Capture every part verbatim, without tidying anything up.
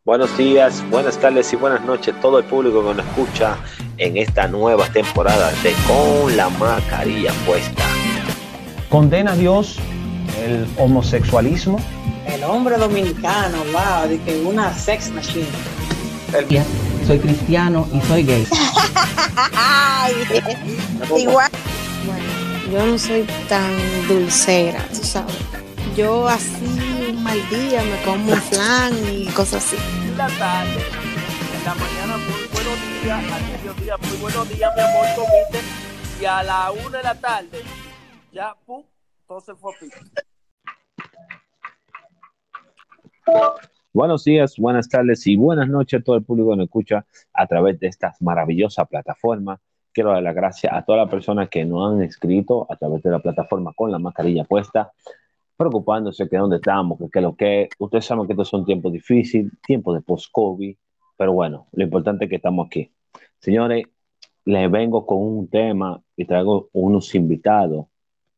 Buenos días, buenas tardes y buenas noches a todo el público que nos escucha en esta nueva temporada de Con la Mascarilla Puesta. ¿Condena a Dios el homosexualismo? El hombre dominicano, wow, de que una sex machine. El... Soy cristiano y soy gay. Igual. Bueno, yo no soy tan dulcera, tú sabes. Yo así un mal día me como un flan y cosas así. En la tarde, en la mañana muy buenos días, al mediodía muy buenos días, mi amor, comiste, y a la una de la tarde, ya, pum, todo se fue a pico. Buenos días, buenas tardes y buenas noches a todo el público que nos escucha a través de esta maravillosa plataforma. Quiero dar las gracias a todas las personas que nos han escrito a través de la plataforma Con la Mascarilla Puesta, preocupándose que dónde estamos, que, que lo que... Ustedes saben que estos son tiempos difíciles, tiempos de post-COVID, pero bueno, lo importante es que estamos aquí. Señores, les vengo con un tema y traigo unos invitados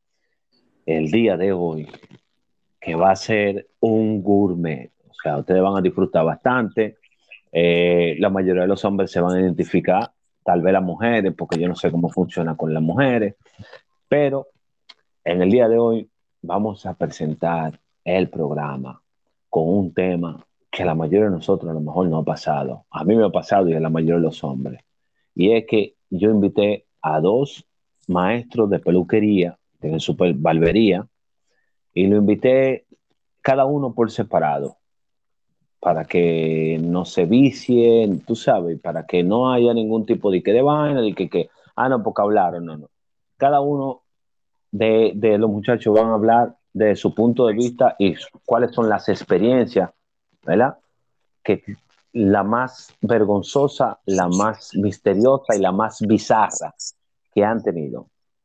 el día de hoy, que va a ser un gourmet. O sea, ustedes van a disfrutar bastante. Eh, la mayoría de los hombres se van a identificar, tal vez las mujeres, porque yo no sé cómo funciona con las mujeres, pero en el día de hoy vamos a presentar el programa con un tema que a la mayoría de nosotros a lo mejor no ha pasado. A mí me ha pasado y a la mayoría de los hombres. Y es que yo invité a dos maestros de peluquería, de su barbería, y lo invité cada uno por separado, para que no se vicien, tú sabes, para que no haya ningún tipo de que de vaina, de que, que ah, no, porque hablaron, no, no. Cada uno de, de los muchachos van a hablar de su punto de vista y cuáles son las experiencias, ¿verdad? Que la más vergonzosa, la más misteriosa y la más bizarra que han tenido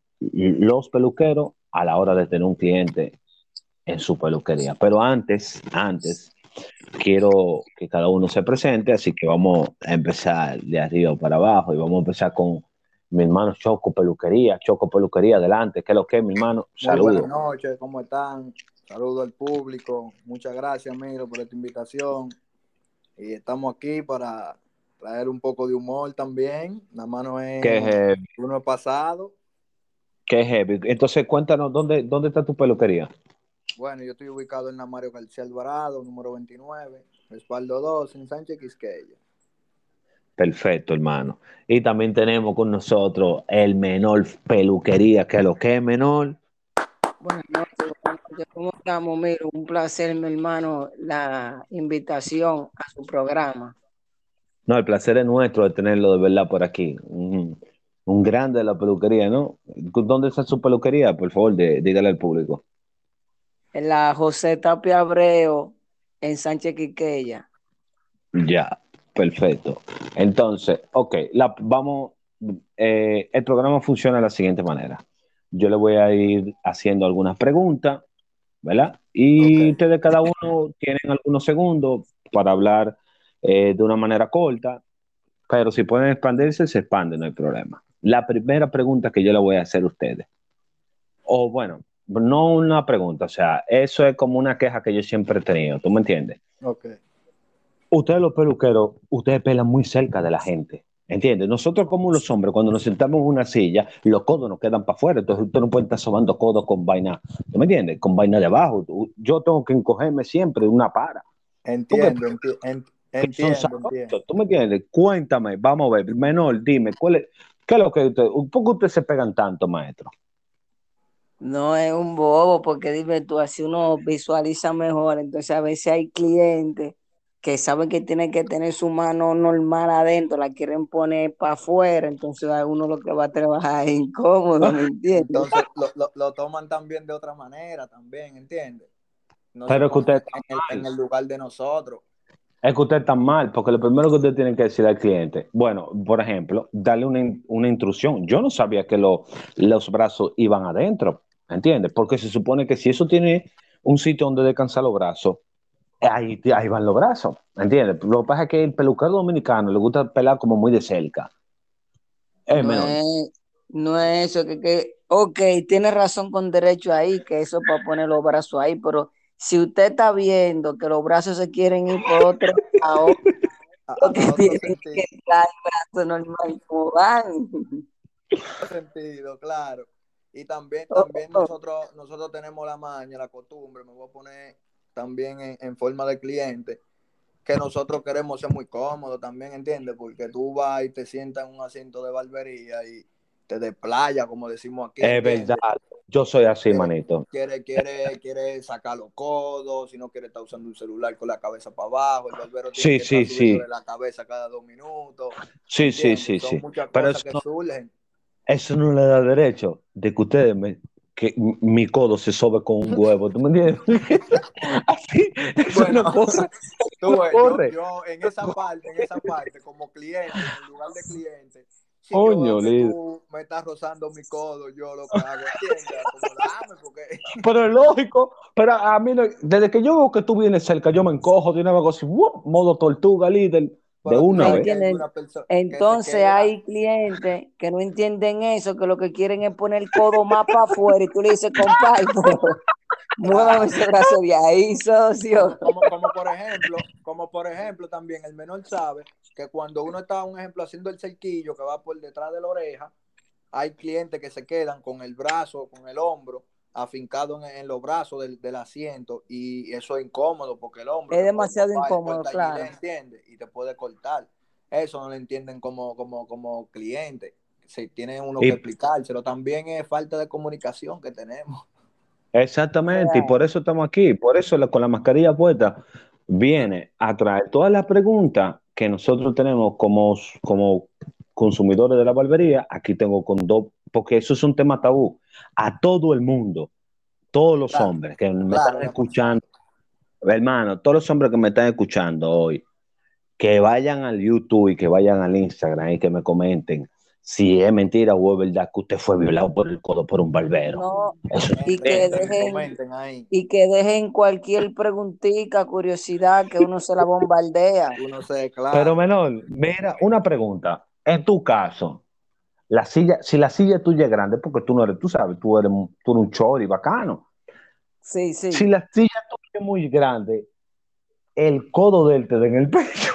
los peluqueros a la hora de tener un cliente en su peluquería. Pero antes, antes, quiero que cada uno se presente, así que vamos a empezar de arriba para abajo y vamos a empezar con mi hermano Choco Peluquería. Choco Peluquería, adelante. ¿Qué es lo que es, mi hermano? Saludos. Muy buenas noches, ¿cómo están? Saludos al público. Muchas gracias, Miro, por esta invitación. Y estamos aquí para traer un poco de humor también. La mano es ¿Qué uno pasado. Qué heavy. Entonces, cuéntanos, ¿dónde, dónde está tu peluquería? Bueno, yo estoy ubicado en la Mario García Alvarado, número veintinueve, respaldo dos, en Sánchez Quisqueya. Perfecto, hermano. Y también tenemos con nosotros el Menor Peluquería, que es lo que es, Menor. Buenas noches, buenas noches. ¿Cómo estamos? Mira, un placer, mi hermano, la invitación a su programa. No, el placer es nuestro de tenerlo de verdad por aquí. Un, un grande de la peluquería, ¿no? ¿Dónde está su peluquería? Por favor, de, dígale al público. En la José Tapia Abreu, en Sánchez Quiqueya. Ya, perfecto. Entonces, ok, la, vamos, eh, el programa funciona de la siguiente manera. Yo le voy a ir haciendo algunas preguntas, ¿verdad? Y Okay. ustedes cada uno tienen algunos segundos para hablar eh, de una manera corta, pero si pueden expandirse, se expanden, no hay problema. La primera pregunta que yo le voy a hacer a ustedes, o bueno, no una pregunta, o sea, eso es como una queja que yo siempre he tenido, ¿tú me entiendes? Ok. Ustedes los peluqueros, ustedes pelan muy cerca de la gente, ¿entiendes? Nosotros como los hombres, cuando nos sentamos en una silla, los codos nos quedan para afuera, entonces usted no puede estar sobando codos con vaina, ¿tú me entiendes? Con vaina de abajo. Yo tengo que encogerme siempre de una para. Entiendo, enti ent entiendo, entiendo. ¿Tú me entiendes? Cuéntame, vamos a ver, Menor, dime, ¿cuál es, qué es lo que usted, ¿por qué ustedes se pegan tanto, maestro? No es un bobo, porque dime tú, así uno visualiza mejor. Entonces a veces hay clientes que saben que tienen que tener su mano normal adentro, la quieren poner para afuera, entonces a uno lo que va a trabajar es incómodo, ¿me entiendes? Entonces lo, lo, lo toman también de otra manera, también, ¿entiendes? No Pero se es que usted ponen está en el, en mal. el lugar de nosotros. Es que usted está mal, porque lo primero que usted tiene que decir al cliente, bueno, por ejemplo, darle una, in- una intrusión. Yo no sabía que lo- los brazos iban adentro, ¿entiendes? Porque se supone que si eso tiene un sitio donde descansar los brazos, ahí, ahí van los brazos, ¿entiendes? Lo que pasa es que el peluquero dominicano le gusta pelar como muy de cerca. Es No menor. es, no es eso, que, que, ok, tiene razón con derecho ahí, que eso es para poner los brazos ahí, pero si usted está viendo que los brazos se quieren ir por otro lado, A, a- porque a otro tienen sentido, que dar el brazo normal como van. sentido, claro. Y también, también nosotros, nosotros tenemos la maña, la costumbre, me voy a poner también en, en forma de cliente, que nosotros queremos ser muy cómodos también, ¿entiendes? Porque tú vas y te sientas en un asiento de barbería y te desplaya, como decimos aquí, Es verdad, ¿entiendes? yo soy así, Quiere, manito. quiere, quiere, quiere sacar los codos, si no quiere estar usando un celular con la cabeza para abajo, el barbero tiene Sí, que estar sí, subiéndole sí. la cabeza cada dos minutos, Sí, sí, ¿entiendes? sí, Son sí. muchas Pero cosas eso que no, surgen. eso no le da derecho de que ustedes me, que m- mi codo se sobe con un huevo. ¿Tú me entiendes? Así, eso Bueno, no corre. Eso tú no ves, yo, corre. yo en esa parte, en esa parte, como cliente, en el lugar de cliente, si yo Coño, veo que líder. tú me estás rozando mi codo, yo lo que hago, ¿entiendes? Acomodame, porque Pero es lógico. Pero a mí, no- desde que yo veo que tú vienes cerca, yo me encojo de una vez así, ¡wup! Modo tortuga, líder, de pero tú una ¿Me sabes vez. que hay entienden? una persona que se Entonces queda. hay clientes que no entienden eso, que lo que quieren es poner el codo más para afuera y tú le dices, compadre, pero muévame Claro. ese brazo de ahí, socio. Como, como, como por ejemplo, como por ejemplo también el menor sabe que cuando uno está, un ejemplo, haciendo el cerquillo que va por detrás de la oreja, hay clientes que se quedan con el brazo, con el hombro afincado en, en los brazos del, del asiento y eso es incómodo porque el hombro Es te puede demasiado topar, el incómodo, porta gilet, claro. ¿entiendes? Y te puede cortar. Eso no lo entienden como, como, como cliente. Se tiene uno que Y explicárselo. También es falta de comunicación que tenemos. exactamente, y por Real. eso estamos aquí. Por eso la- con la mascarilla puesta viene a traer todas las preguntas que nosotros tenemos como, como consumidores de la barbería. Aquí tengo con dos, porque eso es un tema tabú. A todo el mundo, todos los Claro, hombres que me claro, están le ha pasado. escuchando, hermano, todos los hombres que me están escuchando hoy, que vayan al YouTube y que vayan al Instagram y que me comenten si es mentira o es verdad que usted fue violado por el codo por un barbero. No, Eso es y que Comenten, tremendo. dejen, comenten ahí. y que dejen cualquier preguntita, curiosidad, que uno se la bombardea. Uno se, Pero claro. menor, mira, una pregunta. En tu caso, la silla, si la silla tuya es grande, porque tú no eres, tú sabes, tú eres, un- tú eres un chori bacano. Sí, Si sí. la silla tuya es muy grande, el codo del te da en el pecho.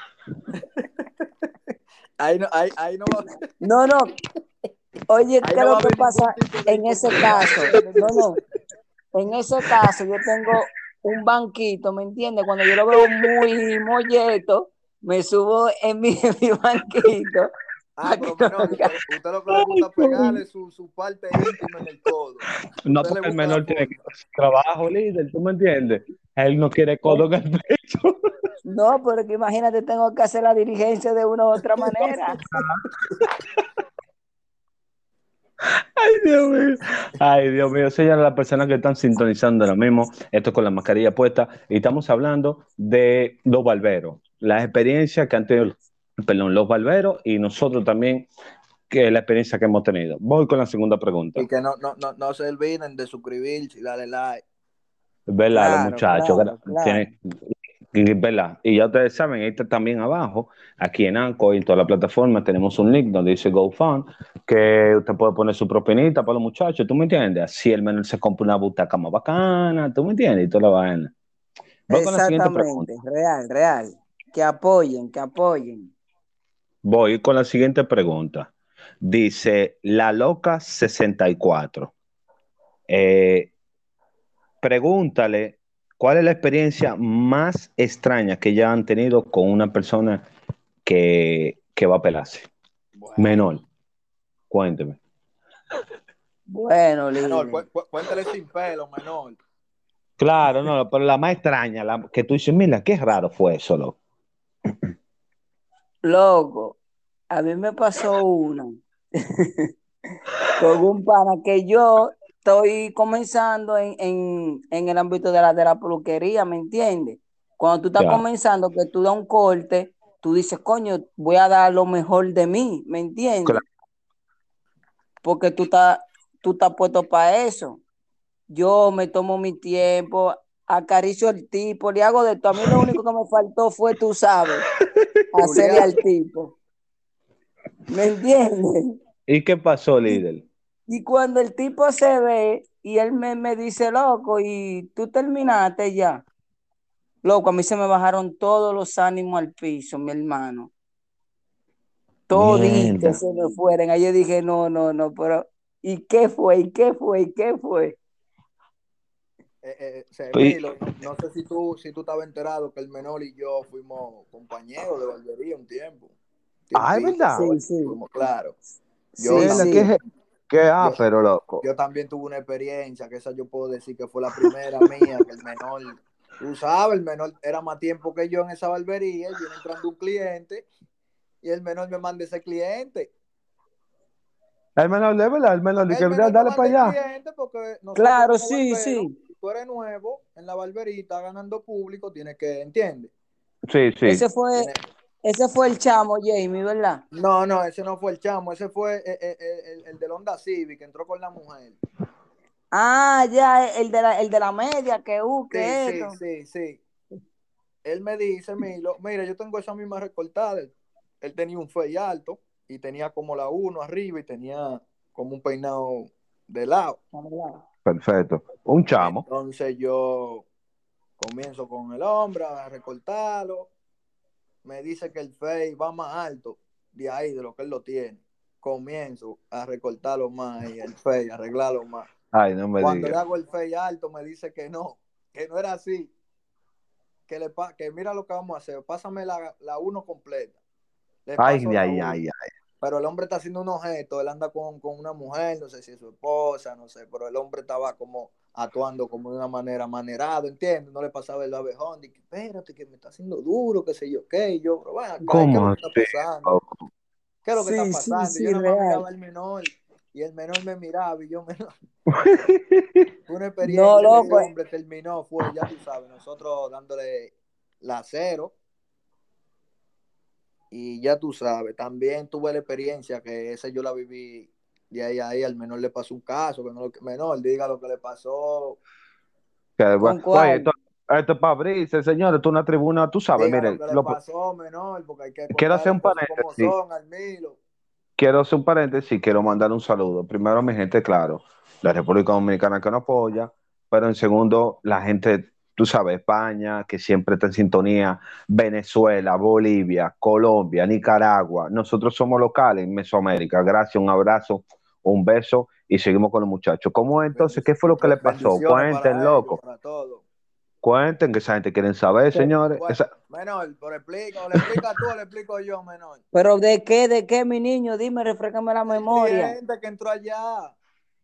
Ahí no, ahí, ahí no va, No, no. Oye, ahí ¿qué es no va lo a que haber pasa ningún tipo de en ese incomodidad, caso? ¿entiendes? No, no. En ese caso, yo tengo un banquito, ¿me entiendes? Cuando yo lo veo muy molleto, me subo en mi, en mi banquito Ah, para que pero no menor, haga- usted, usted lo que le gusta pegarle su, su parte íntima en el codo. No, Usted le porque el busca la menor tiene que forma. hacer su trabajo, líder, ¿tú me entiendes? Él no quiere codo en el pecho. No, pero que imagínate, tengo que hacer la diligencia de una u otra manera. Ay, Dios mío. Ay, Dios mío. Señores, las personas que están sintonizando ahora mismo, esto con la mascarilla puesta, y estamos hablando de los barberos, las experiencias que han tenido, perdón, los barberos y nosotros también, que la experiencia que hemos tenido. Voy con la segunda pregunta. Y que no, no, no, no se olviden de suscribirse y darle like. ¿Verdad? Los Claro, muchachos, claro, gra- claro. tienen, y- ¿verdad? Y ya ustedes saben, ahí está también abajo, aquí en Anco y en toda la plataforma, tenemos un link donde dice GoFund, que usted puede poner su propinita para los muchachos, ¿tú me entiendes? Así el menor se compra una butaca más bacana, ¿tú me entiendes? Y toda la vaina. Voy con la siguiente pregunta. Exactamente, real, real. Que apoyen, que apoyen. Voy con la siguiente pregunta. Dice La Loca sesenta y cuatro. Eh, pregúntale cuál es la experiencia más extraña que ya han tenido con una persona que, que va a pelarse. Bueno, Menor, cuénteme. Bueno, menor, líder. cu- cu- cuéntale sin pelo, menor. Claro, no, pero la más extraña, la que tú dices, mira, qué raro fue eso, loco. Loco, a mí me pasó una con un pana que yo estoy comenzando en, en, en el ámbito de la, de la peluquería, ¿me entiendes? Cuando tú estás Ya, comenzando, que tú das un corte, tú dices, coño, voy a dar lo mejor de mí, ¿me entiendes? claro. Porque tú estás, tú estás puesto para eso. Yo me tomo mi tiempo, acaricio al tipo, le hago de todo. A mí lo único que me faltó fue, tú sabes, hacerle Julián, al tipo. ¿Me entiendes? ¿Y qué pasó, Y, líder? y cuando el tipo se ve, y él me, me dice, loco, y tú terminaste ya. Loco, a mí se me bajaron todos los ánimos al piso, mi hermano. Mierda. Toditos se me fueron. Ahí yo dije, no, no, no, pero ¿y qué fue? ¿Y qué fue? ¿Y qué fue? Eh, eh, se- Y- Milo, no, no sé si tú, si tú estabas enterado que el menor y yo fuimos compañeros de barbería un tiempo. Ah, es Tiempito, verdad. Sí, fue, sí. fuimos, claro. Yo Sí, Mierda, también, sí. qué, qué yo, ápero, loco. yo también tuve una experiencia, que esa yo puedo decir que fue la primera mía, que el menor, tú sabes, el menor era más tiempo que yo en esa barbería, y viene entrando un cliente, y el menor me manda ese cliente. El menor de verdad, el menor, de que El menor me dale manda para el allá. cliente porque nosotros Claro, como sí, barberos, sí. si tú eres nuevo en la barberita ganando público, tienes que, ¿entiendes? Sí, sí. Ese fue, Tiene- ese fue el chamo, Jamie, ¿verdad? No, no, ese no fue el chamo, ese fue eh, eh, eh, el, el del Honda Civic que entró con la mujer. Ah, ya, el de la, el de la media, que uh, Sí, que sí, esto. sí, sí. Él me dice, Milo, mira, yo tengo esa misma recortada. Él, él tenía un fey alto y tenía como la uno arriba y tenía como un peinado de lado. Perfecto. Un chamo. Entonces yo comienzo con el hombre a recortarlo. Me dice que el fey va más alto de ahí, de lo que él lo tiene. Comienzo a recortarlo más y el fey, arreglarlo más. Ay, no me Cuando le digas. hago el fey alto, me dice que no, que no era así. Que, le pa que mira lo que vamos a hacer, pásame la, la uno completa. Le Ay, paso ay, la ay, uno. ay, ay. Pero el hombre está haciendo un objeto, él anda con, con una mujer, no sé si es su esposa, no sé, pero el hombre estaba como actuando como de una manera manerado, ¿entiendes? No le pasaba el abejón, dije, espérate, que me está haciendo duro, qué sé yo, qué, y yo, pero bueno, acá, ¿qué es ¿Cómo lo que está así, pasando? loco? ¿Qué es lo que está Sí, sí, pasando? Y yo sí, nada más real. miraba al menor, y el menor me miraba, y yo me... Fue una No, experiencia que ese loco, hombre terminó, fue, ya tú sabes, nosotros dándole la cero, y ya tú sabes, también tuve la experiencia que esa yo la viví de ahí a ahí, al menor le pasó un caso, que no lo, menor diga lo que le pasó, Que, bueno, ¿con oye, cuál? esto, esto es para abrirse, señor. Esto es una tribuna, tú sabes, diga lo mire, que le lo- pasó, menor, porque hay que quiero contar hacer las un cosas como paréntesis. son, al Milo. Quiero hacer un paréntesis, quiero mandar un saludo. Primero a mi gente, claro, la República Dominicana que nos apoya, pero en segundo, la gente, tú sabes, España, que siempre está en sintonía, Venezuela, Bolivia, Colombia, Nicaragua. Nosotros somos locales en Mesoamérica. Gracias, un abrazo, un beso y seguimos con los muchachos. ¿Cómo es entonces? ¿Qué fue lo que le pasó? Bendiciones Cuenten, para ellos, loco. para todos. Cuenten, que esa gente quiere saber, señores. Bueno, Esa- menor, por explica, o le explica tú o le explico yo, menor. Pero ¿de qué, de qué, mi niño? Dime, refrescame la El memoria. cliente que entró allá,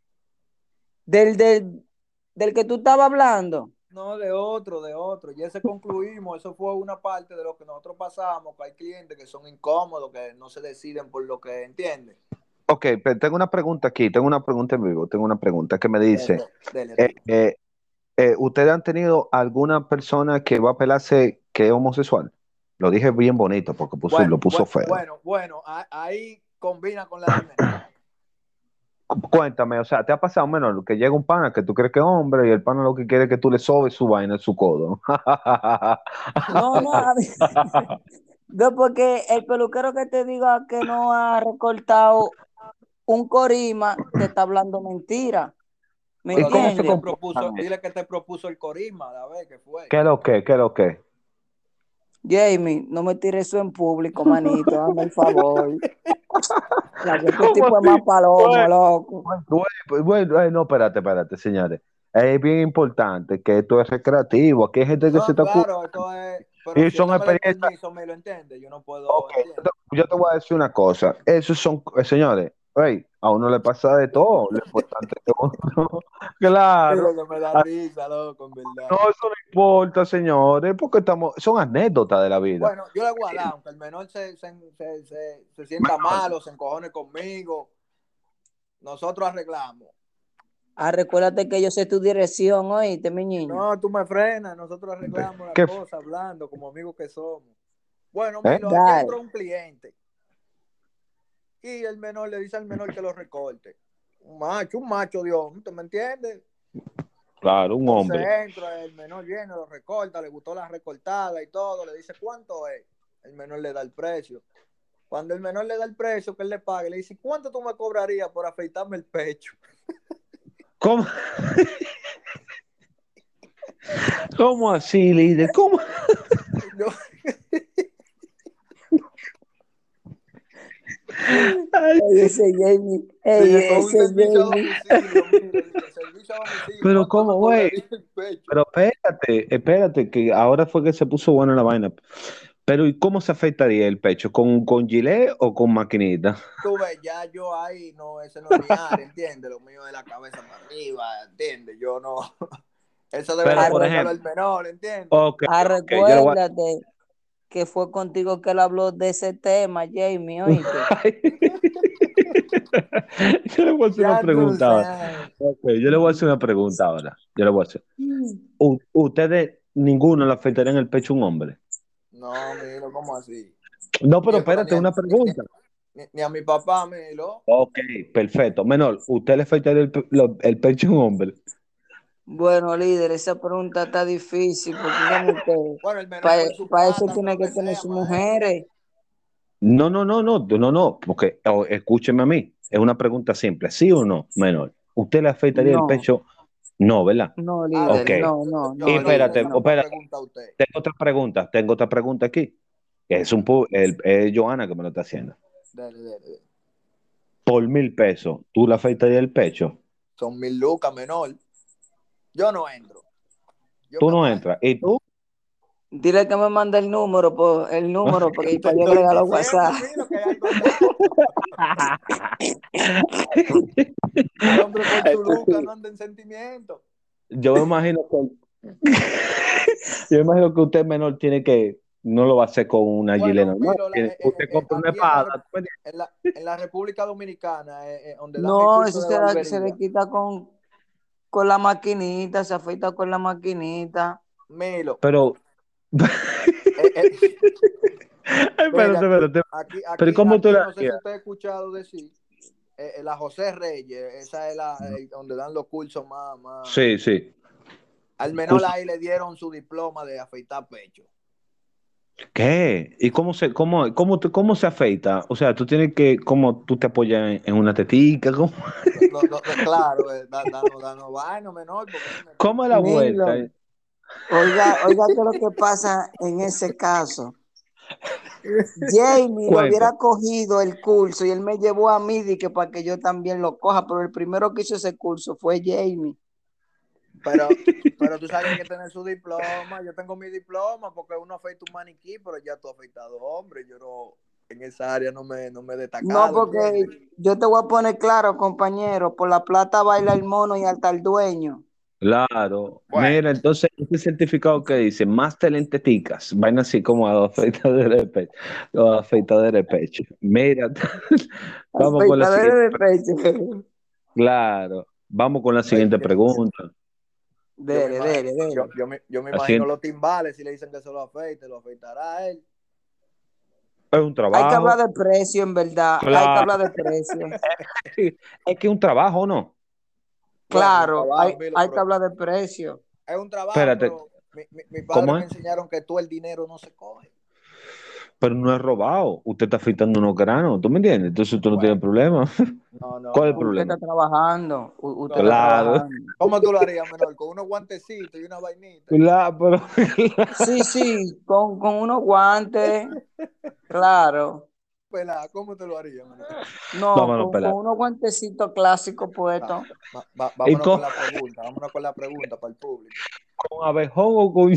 Del, del, del que tú estabas hablando. no de otro, de otro. Y ese concluimos, eso fue una parte de lo que nosotros pasamos, que hay clientes que son incómodos, que no se deciden por lo que entienden. Ok, pero tengo una pregunta aquí, tengo una pregunta en vivo, tengo una pregunta que me dice, Dele, dele, eh, dele. eh, eh, ¿ustedes han tenido alguna persona que va a pelarse que es homosexual? Lo dije bien bonito porque puso, Bueno, lo puso bueno, feo. bueno, bueno, a- ahí combina con la del menor. Cu- Cuéntame, o sea, ¿te ha pasado menos que llega un pana que tú crees que es hombre y el pana lo que quiere es que tú le sobes su vaina en su codo? No, no, a mí- no, porque el peluquero que te diga que no ha recortado un corima, te está hablando mentira. ¿Me ¿Y Pero cómo dile se que te entiendes? propuso, comportan? dile que te propuso el corisma, a ver qué fue. ¿Qué es lo que? ¿Qué es lo que? Jamie, no me tires eso en público, manito, hazme el favor. Ya que este ¿Cómo tipo es así? más palomo, Bueno, loco. bueno, bueno, eh, no, espérate, espérate, señores. Es bien importante que esto es recreativo. Aquí hay gente que se No, está claro, curando esto es, pero y si él son no me da el experiencias. permiso, me lo entiende, yo no puedo, Ok, yo entiende. te, yo te voy a decir una cosa. Esos son, eh, señores, hey, a uno le pasa de todo. Lo importante es que uno, claro. Mira que me da Ah, risa, loco, en no, verdad. eso no importa, señores, porque estamos, son anécdotas de la vida. Bueno, yo le voy a dar, aunque el menor se, se, se, se, se sienta mal o se encojone conmigo, nosotros arreglamos. Ah, recuérdate que yo sé tu dirección, oíste, mi niño. No, tú me frenas, nosotros arreglamos las ¿Qué? cosas hablando como amigos que somos. Bueno, ¿Eh? Milo, allá Dale. entró un cliente y el menor le dice al menor que lo recorte. Un macho, un macho, Dios, ¿tú me entiendes? Claro, un Entonces hombre. entra, el menor viene, lo recorta, le gustó la recortada y todo, le dice, ¿cuánto es? El menor le da el precio. Cuando el menor le da el precio que él le pague, le dice, ¿cuánto tú me cobrarías por afeitarme el pecho? ¿Cómo, ¿Cómo así, líder? ¿Cómo? No, Ay, Ey, ese Jamie, ey, dije con un ese servicio a Jamie. domicilio, mire, dije, servicio a domicilio, pero ¿cuánto me ¿cómo, güey? cobraría el pecho? Pero espérate, espérate, que ahora fue que se puso buena la vaina. Pero ¿y cómo se afectaría el pecho? ¿Con, con gilet o con maquinita? Tú ves, ya yo ahí, no, ese no es mi área, ¿entiendes? Lo mío es la cabeza para arriba, ¿entiendes? Yo no, eso debe Pero, de por Arre- hacérselo ejemplo, el menor, ¿entiendes? ok, ah, ok, yo le voy recuérdate que fue contigo que él habló de ese tema, Jamie, ¿oíste? a... Yo le voy a hacer una Ya tú pregunta ahora. sabes. Ok, yo le voy a hacer una pregunta ahora. Yo le voy a hacer. U- ¿Ustedes, ninguno le afectaría en el pecho a un hombre? No, Milo, ¿cómo así? No, pero Ni, pero ni, espérate, a, una ni, ni- pregunta. ni- ni a mi papá, Milo. Ok, perfecto. Menor, ¿usted le afectaría el, pe- lo- el pecho a un hombre? Bueno, líder, esa pregunta está difícil porque como usted, Bueno, el menor por su para eso plata hace tiene lo que que tener sea, sus maestro. mujeres. No, no, no, no, no, no, porque o, escúcheme a mí. Es una pregunta simple. ¿Sí o no, menor? ¿Usted le afectaría el No, pecho? No, ¿verdad? no, Ahora, Ok. líder, yo, no, yo, no, yo Y no, le voy a hacer líder, espérate, esa no. misma espérate. pregunta a usted. Tengo otra pregunta, tengo otra pregunta aquí. Es un pu- el, es Johanna que me lo está haciendo. Dale, dale, dale. Por mil pesos, ¿tú le afeitarías el pecho? Son mil lucas, menor. Yo no entro. Yo Tú me no aparto. entras. ¿Y tú? Dile que me mande el número, por, el número porque Te para yo estoy agregar los diciendo, WhatsApp. Milo, que hay algo raro. El hombre por su luca no anda en sentimiento. Yo me imagino que yo me imagino que usted menor tiene que no lo va a hacer con una gilet Bueno, normal. Milo, la- Tiene- eh, eh, Usted eh, compra una aquí en la, espada. Rep- ¿tú me entiendes? en la, en la República Dominicana, eh, eh, donde dan el No, curso eso de se, la- se le barbería, quita con, con la maquinita, se afeita con la maquinita. Milo, Pero, eh, eh, mire, espérate, aquí, espérate. aquí, Pero aquí, ¿cómo tú aquí, le no sé si harías? usted ha escuchado decir, eh, eh, la José Reyes, esa es la eh, donde dan los cursos más, más. Sí, sí. Al menor Curso- ahí le dieron su diploma de afeitar pecho. ¿Qué? ¿Y cómo se, cómo, cómo, te- cómo se afeita? O sea, tú tienes que, ¿cómo tú te apoyas en, en una tetica? ¿Cómo, No, no, no, claro, eh, da- danos, danos vaina, menor, porque dime tú. cómo es la vuelta? Milo, oiga, oiga, ¿qué es lo que pasa en ese caso? Jamie lo Cuenta. hubiera cogido el curso y él me llevó a mí de que para que yo también lo coja, pero el primero que hizo ese curso fue Jamie. Pero, pero tú sabes que hay que tener su diploma. Yo tengo mi diploma porque uno afeita un maniquí, pero ya tú has afeitado hombre. Yo no, en esa área no me, no me he No, destacado, porque ¿entiendes? yo te voy a poner claro, compañero, por la plata baila el mono y hasta el dueño. Claro. Bueno, Mira, entonces, este certificado que dice Master en teticas, vaina así como a afeitadera de pecho. A afeitadera de pecho. Mira, vamos con la Afeitadera siguiente. de pecho. Claro, vamos con la oye, siguiente yo, pregunta. yo me Dele, imagino, dele, dele. yo, yo me, yo me La imagino siguiente los timbales, si le dicen que se lo afeite, lo afeitará él. es un Hay que hablar trabajo. de precio, en verdad. Hay que Claro, hablar de precio. es que es un trabajo, ¿no? Bueno, un Claro, hay, trabajo, Milo, hay que pero hablar de precio. es un trabajo, Espérate, pero mi, mi, mi padre ¿cómo me es? enseñaron que tú el dinero no se coge. Pero no es robado. Usted está afeitando unos granos, ¿tú me entiendes? Entonces tú no tienes Bueno, problema. no, no, ¿Cuál es el no. Usted problema? está trabajando. u- Usted está No, no. Claro, trabajando. ¿Cómo tú lo harías, menor? Con unos guantecitos y una vainita. claro, pero Sí, sí, con, con unos guantes, claro. Pelá, ¿cómo te lo harías, menor? No, vámonos, con, con pelado. unos guantecitos clásicos Va, puestos. va- va- ¿Y vámonos con, con la pregunta, vámonos con la pregunta para el público. con abejón o con...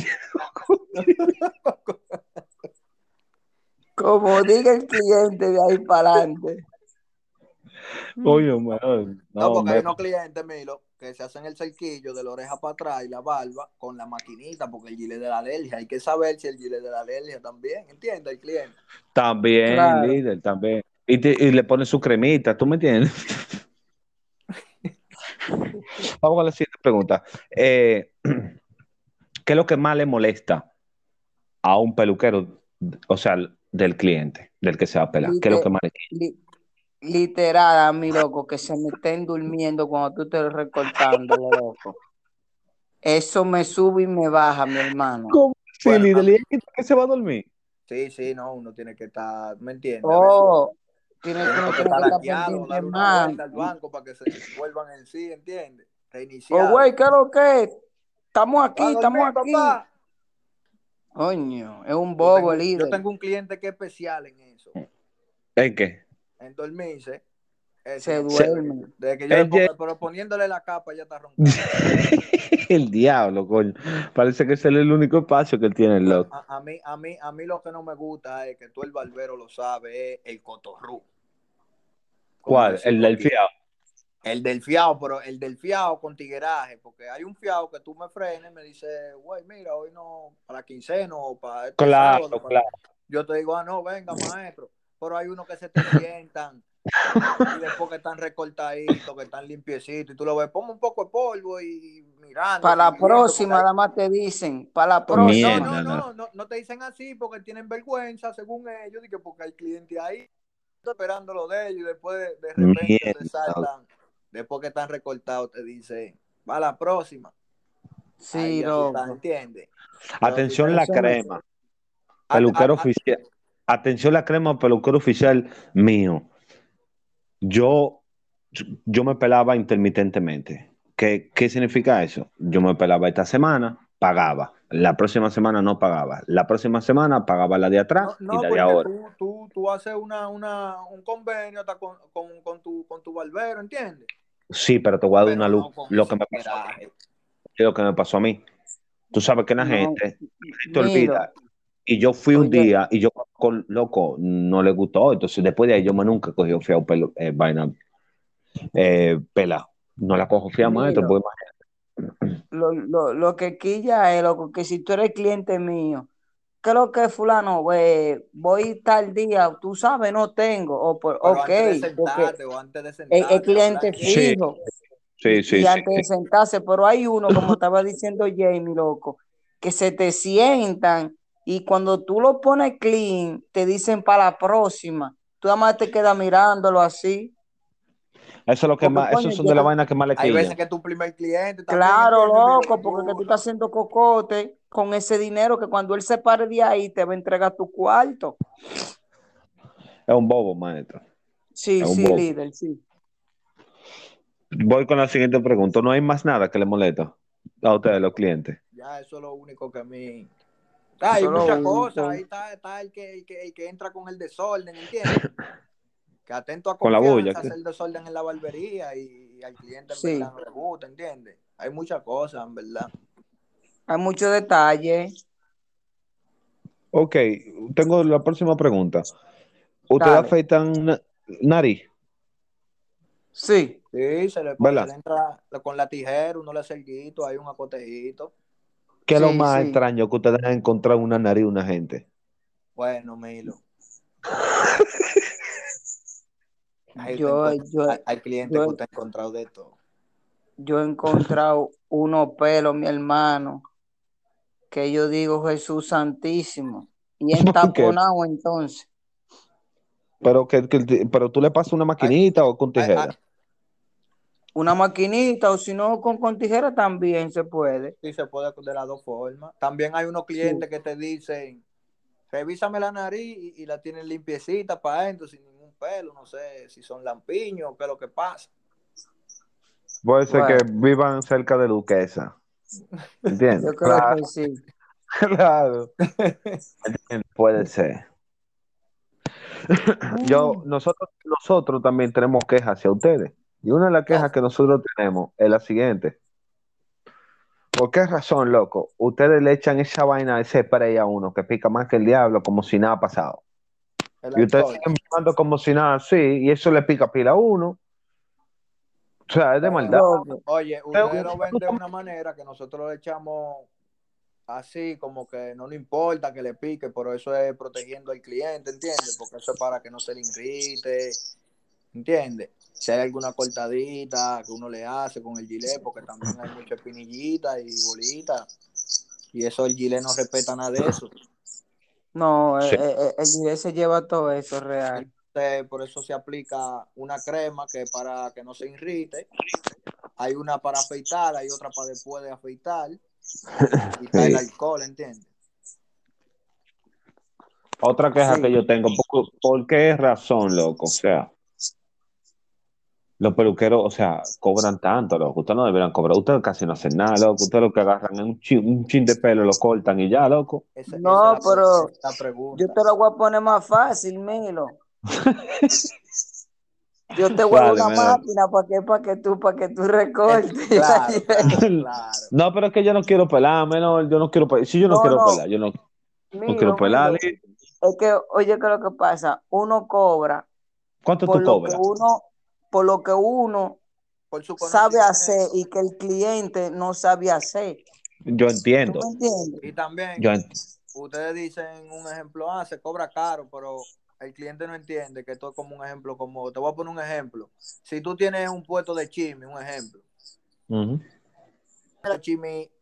Como diga el cliente de ahí para adelante. Coño, man. No, No, porque hay hombre. unos clientes, Milo, que se hacen el cerquillo de la oreja para atrás y la barba con la maquinita, porque el gilet de la alergia. Hay que saber si el gilet de la alergia también, ¿entiende? El cliente. También, Claro. líder, también. Y, te- y le pone su cremita, ¿tú me entiendes? Vamos a la siguiente pregunta. Eh, ¿qué es lo que más le molesta a un peluquero, o sea, del cliente, del que se va a pelar? ¿Qué es lo que Lite- más le li- literal, a mi loco, que se me estén durmiendo cuando tú estés recortándolo, loco. Eso me sube y me baja, mi hermano. ¿Cómo? Sí, Bueno, líder, a- ¿y es que se va a dormir? sí, sí, no, uno tiene que estar, ¿me entiende? A veces Oh, tiene, uno uno tiene que tiene estar que estar laqueado, pendiente dar una más. vuelta al banco para que se vuelvan en sí, ¿entiende? Oh, reiniciado. güey, ¿qué es lo que es? Estamos Va a aquí, dormir, estamos aquí. papá. Coño, es un Yo bobo tengo, el yo líder. tengo un cliente que es especial en eso, ¿En qué? en dormirse. Ese Se no Se- puede. duerme. Desde que yo le él lle- pongo, pero poniéndole la capa ya está roncando. El diablo, coño. Parece que ese es el único espacio que él tiene, el Bueno, loco. a, a mí, a mí, a mí lo que no me gusta es que tú el barbero lo sabe, es el cotorrú. Como ¿Cuál? El decimos del aquí. fiado. El del fiado, pero el del fiado con tigueraje, porque hay un fiado que tú me frenes y me dice, güey, mira, hoy no, para quincena o para este Claro, sábado. para-". claro. Yo te digo, ah, no, venga, maestro. Pero hay unos que se te sientan y después que están recortaditos, que están limpiecitos, y tú lo ves, ponme un poco de polvo y mirando. Para la siguiendo, porque próxima, hay- nada más te dicen. Para la porque no, próxima. no, Mierda, no, no, no te dicen así porque tienen vergüenza, según ellos, y que porque hay clientes ahí esperando lo de ellos y después de, de repente te mierda. saltan, después que están recortados, te dicen, va a la próxima. Ahí Sí, ya tú estás, loco. ¿entiendes? Pero si Atención te- la Eso me- crema. a- a- Peluquero a- oficial. Atención la crema, peluquero oficial mío. Yo, yo me pelaba intermitentemente. ¿Qué, qué significa eso? Yo me pelaba esta semana, pagaba. La próxima semana no pagaba. La próxima semana pagaba la de atrás no, y no, la de porque ahora. tú, tú, tú haces una, una, un convenio hasta con, con, con tu, con tu barbero, ¿entiendes? Sí, pero te voy a dar Pero una luz. no con Lo ese que me pasó a mí. tigueraje. Lo que me pasó a mí. Tú sabes que la No, gente te Milo. olvida. Y yo fui un Oye, día y yo, con, loco, no le gustó. Entonces, después de ahí, yo me nunca cogí fiado pelo, eh, vaina eh, pela. No la cojo fiado, maestro, Milo, porque lo, lo, lo que quilla es, loco, que si tú eres cliente mío, ¿qué es lo que es fulano? Güey, voy tal día, tú sabes, no tengo. O por, Pero ok, antes de porque sentarte o antes de es, es sentarte, hablar, cliente sí, ¿entiendes? fijo. sí, Y, sí, y sí. antes de sentarse, pero hay uno, como estaba diciendo Jamie, loco, que se te sientan y cuando tú lo pones clean, te dicen para la próxima. Tú nada más te quedas mirándolo así. Eso es lo que Porque, más, coño, esos son ya de la tú, vaina que más le Hay veces quillan. que tu primer cliente también, claro, ¿entiendes, Milo? loco, porque que tú estás haciendo cocote con ese dinero que cuando él se pare de ahí te va a entregar tu cuarto. Es un bobo, maestro. Sí, Es un sí, bobo. líder, sí. Voy con la siguiente pregunta. ¿No hay más nada que le molesta a ustedes, los clientes? Ya eso es lo único que a mí... Ah, hay Eso es lo muchas cosas, único. ahí está, está el, que, el, que, el que entra con el desorden, ¿entiendes? Que atento a Con la bulla. confianza, hacer desorden en la barbería y, y al cliente en Sí, verdad no le gusta, ¿entiendes? Hay muchas cosas, en verdad. hay muchos detalles. Ok, tengo la próxima pregunta. ¿Ustedes Dale. afeitan na- nariz? Sí. Sí, se le, pone- se ¿Verdad? le entra con la tijera, uno le hace el guito, hay un acotejito. ¿Qué es lo Sí, más sí. extraño que ustedes han encontrado en una nariz de una gente? Bueno, Milo, hay, usted Yo, encuentra- yo, hay, hay clientes yo, que usted ha encontrado de todo. yo he encontrado unos pelos, mi hermano, que yo digo Jesús Santísimo. Y ¿Por qué? entaponado entonces. Pero, que, que- pero tú le pasas una Hay, maquinita o con hay, hay, tijera. Una maquinita o si no con, con tijera también se puede. sí, se puede de las dos formas. También hay unos clientes Sí. que te dicen, revísame la nariz y, y la tienen limpiecita para adentro, sin ningún pelo. No sé si son lampiños o qué es lo que pasa. Puede ser que Bueno, vivan cerca de Duquesa. ¿Entiendes? yo creo Claro, que sí. claro. Puede ser. Yo, Mm, nosotros, nosotros también tenemos quejas hacia ustedes. Y una de las quejas No, que nosotros tenemos es la siguiente. ¿Por qué razón, loco? Ustedes le echan esa vaina, ese spray a uno que pica más que el diablo, como si nada ha pasado. el Y ustedes alcohol. siguen buscando como si nada así, y eso le pica pila a uno. O sea, es de Eh, maldad. loco, oye, Pero- ustedes lo ven de una manera que nosotros le echamos así, como que no le importa que le pique, pero eso es protegiendo al cliente, ¿entiendes? Porque eso es para que no se le irrite, ¿entiendes? Si hay alguna cortadita que uno le hace con el gilet, porque también hay mucha espinillita y bolita, y eso el gilet no respeta nada de eso. no, Sí. eh, eh, el Guille se lleva todo eso real. Entonces, por eso se aplica una crema que es para que no se irrite. Hay una para afeitar, hay otra para después de afeitar. Y está el Sí. alcohol, ¿entiendes? Otra queja Sí. que yo tengo, ¿por, por qué razón, loco? O sea, Los peluqueros, o sea, cobran tanto, loco. Ustedes no deberían cobrar. Ustedes casi no hacen nada, loco. Ustedes lo que agarran es un chin, un chin de pelo, lo cortan y ya, loco. Esa, esa es No, la, pre- pero esa es la yo pregunta. te lo voy a poner más fácil, Milo. Yo te voy a dar Dale, una menor. máquina para que, para que tú, para que tú Es- recortes. claro, claro, claro. No, pero es que yo no quiero pelar, menor. Yo no quiero pelar. Si yo no No, quiero no, pelar, yo no, no quiero Milo, pelar. Milo. Es que, oye, ¿qué es lo que pasa? Uno cobra ¿Cuánto por tú lo que cobras? uno, por lo que uno Por su sabe hacer conocimiento. y que el cliente no sabe hacer. Yo ¿Tú entiendo. me entiendes? Y también, Yo ent- ustedes dicen un ejemplo, ah, se cobra caro, pero el cliente no entiende que esto es como un ejemplo, como, te voy a poner un ejemplo. Si tú tienes un puesto de chisme, un ejemplo, Ujú. el chisme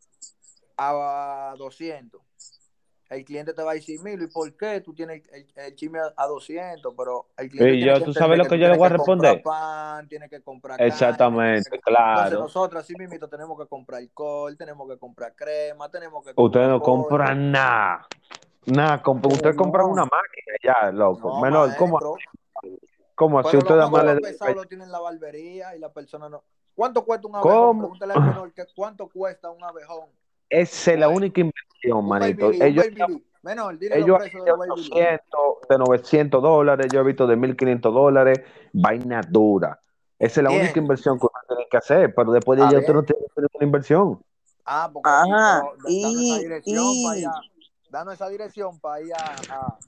a doscientos, el cliente te va a decir, Milo, ¿y por qué tú tienes el, el chisme a, a doscientos? Pero el cliente Y tiene yo, que ¿tú sabes entender lo que que tú yo le tienes voy a que comprar responder? pan, tienes que comprar carne, tienes que... Exactamente, Entonces claro. nosotros así mismo tenemos que comprar alcohol, tenemos que comprar crema, tenemos que Ustedes comprar no pollo. compran nada. Nada, comp- Pero ustedes compran no. una máquina ya, loco. No, Menor, ¿cómo, maestro. cómo así Pero los ustedes además le cobros dan- pesados lo tienen la barbería y la persona no. ¿Cuánto cuesta un abejón? ¿Cómo? Pregúntale al menor que cuánto cuesta un abejón. Esa es la Bueno, única inversión, un baby manito. leaf, un Ellos, baby leaf. Menor, dile los ellos precios hay de de los baby leaf. ochocientos, de novecientos dólares, yo he visto de mil quinientos dólares, vaina dura. Esa es la única ¿Entiendes? inversión que uno tiene que hacer, pero después de Está ella usted no bien. tiene que hacer ninguna inversión. Ah, porque, y, Ajá. pero da- danos esa Y, dirección para y, allá. Danos esa dirección para ir a, a,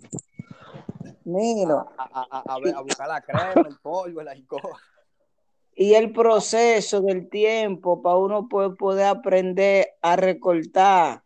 a, Milo, a, a, a ver- y, a buscar la crema, el polvo, el alcohol. y el proceso del tiempo para uno poder, poder aprender a recortar.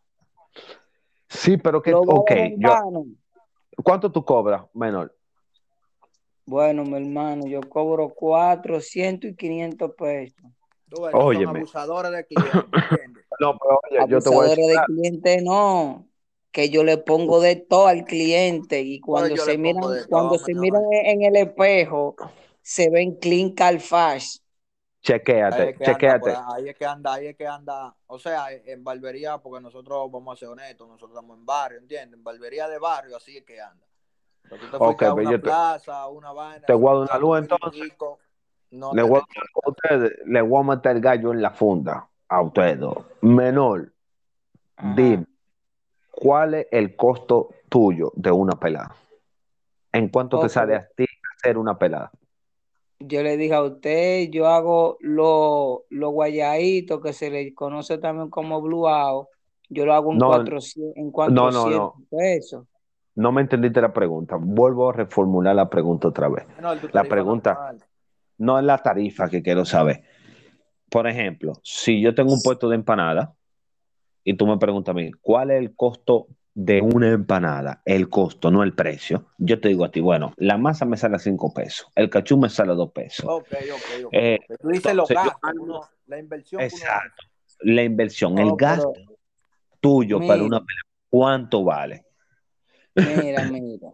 Sí, pero que, Lo va ok, a dejar en yo, vano. ¿cuánto tú cobras, menor? Bueno, mi hermano, yo cobro cuatrocientos y quinientos pesos. Tú ves, no son Óyeme. abusadores de clientes, ¿entiendes? No, pero oye, yo te voy a decir Abusadores de algo. cliente no, que yo le pongo de todo al cliente y Pero cuando yo le se miran, pongo de cuando todo, se miran menor. en en el espejo, se ven clean Carfax. Ahí es Chequéate, que anda por chequéate. ahí, ahí es que anda, ahí es que anda, o sea, en barbería, porque nosotros vamos a ser honestos, nosotros estamos en barrio, ¿entiendes? En barbería de barrio, así es que anda. Pero tú te Ok, fuiste a pero una yo te, plaza, a una vaina, te si voy a te dar una trato luz mil y entonces. pico, no Le te voy a dar una luz a recorta. ustedes. Le voy a meter el gallo en la funda a ustedes. Menor, dime, Ajá. ¿cuál es el costo tuyo de una pelada? ¿En cuánto te Ok, sale a ti hacer una pelada? yo le dije a usted, yo hago los lo guayaditos que se le conoce también como bluao, yo lo hago en No, cuatrocientos, en no, no, cuatrocientos no. pesos. No me entendiste la pregunta. Vuelvo a reformular la pregunta otra vez. No, tu La tarifa pregunta normal. no es la tarifa que quiero saber. Por ejemplo, si yo tengo un puesto de empanada y tú me preguntas a mí, ¿cuál es el costo de una empanada? El costo, no el precio. Yo te digo a ti, bueno, la masa me sale a cinco pesos, el cachú me sale a dos pesos. Ok, ok, ok, Eh, ok. Tú dices los entonces, yo gastos, que armo, uno, la inversión que uno hace. exacto, la inversión, el Oh, gasto pero tuyo para mira, una pelea, ¿cuánto vale? mira, mira.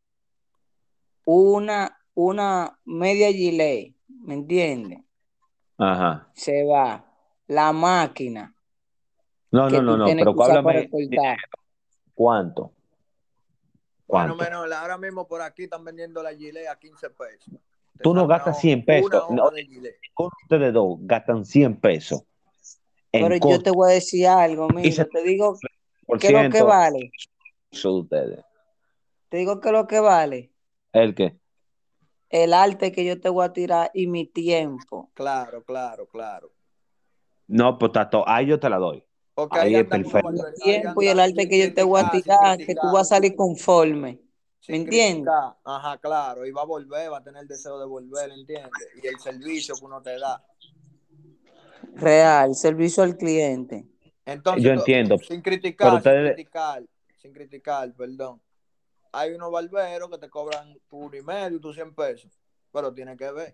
Una, una media gilet, ¿me entiendes? Ajá. Se va. La máquina No, que no, no, tú no, tienes pero que usar para háblame, recortar. ¿cuánto? Bueno, ¿Cuánto? menos, ahora mismo por aquí están vendiendo la gilet a quince pesos. Te Tú no sale una, gastas cien pesos. una No, hoja de gilet. ninguno de ustedes dos gastan cien pesos en Pero yo te costo voy a decir algo, y se Milo. Te digo por que es lo que ciento vale. eso de ustedes. Te digo que es lo que vale. ¿El qué? El arte que yo te voy a tirar y mi tiempo. Claro, claro, claro. No, pues tato, ahí yo te la doy. Porque ahí Ahí es andan unos perfecto. Mi barberos, ahí tiempo y el andan arte sin que yo te voy a criticar, sin tirar, que tú criticar, vas a salir conforme. ¿Me sin entiendes? criticar. Ajá, claro. Y va a volver, va a tener el deseo de volver, ¿entiendes? Y el servicio que uno te da. Real, servicio al cliente. Entonces, Yo to- entiendo, sin pero criticar, sin ustedes, criticar, sin criticar, perdón. Hay unos barberos que te cobran tu uno y medio y tus cien pesos. Pero tiene que ver.